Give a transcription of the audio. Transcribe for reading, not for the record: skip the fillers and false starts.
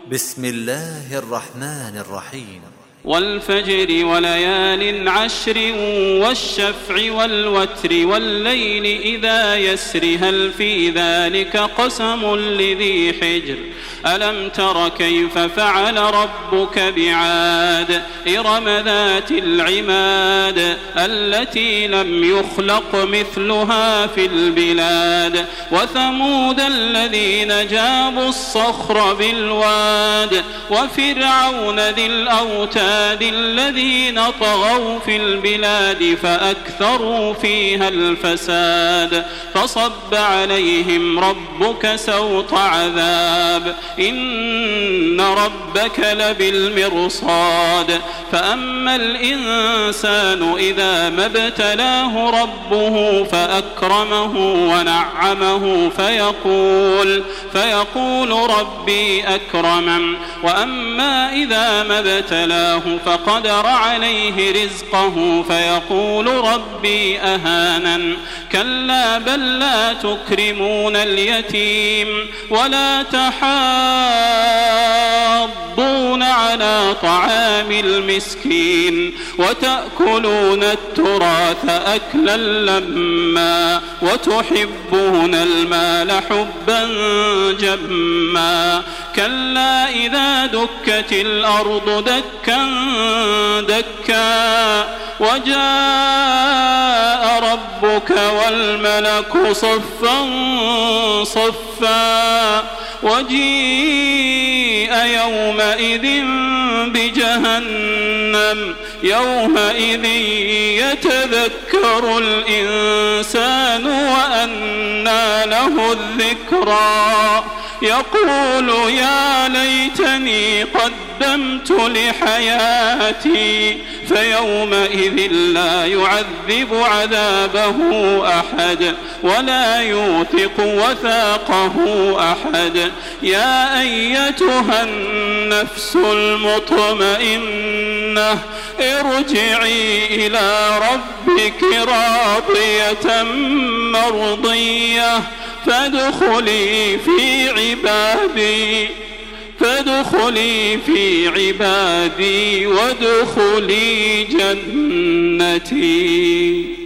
بسم الله الرحمن الرحيم. والفجر وليال عشر والشفع والوتر والليل إذا يسر هل في ذلك قسم لذي حجر ألم تر كيف فعل ربك بعاد إرم ذات العماد التي لم يخلق مثلها في البلاد وثمود الذين جابوا الصخر بالواد وفرعون ذي الأوتاد الذين طغوا في البلاد فأكثروا فيها الفساد فصب عليهم ربك سوط عذاب إن ربك لبالمرصاد فأما الإنسان إذا ما ابتلاه ربه فأكرمه ونعمه فيقول ربي أكرمن وأما إذا ما ابتلاه فقدر عليه رزقه فيقول ربي أهانن كلا بل لا تكرمون اليتيم ولا تحاضون على طعام المسكين وتأكلون التراث أكلا لما وتحبون المال حبا جما كلا إذا دكت الأرض دكا دكا وجاء ربك والملك صفا صفا وجيء يومئذ بجهنم يومئذ يتذكر الإنسان وأنى له الذكرى يقول يا ليتني قدمت لحياتي فيومئذ لا يعذب عذابه أحد ولا يوثق وثاقه أحد يا أيتها النفس المطمئنة ارجعي إلى ربك راضية مرضية فادخلي في عبادي وادخلي جنتي.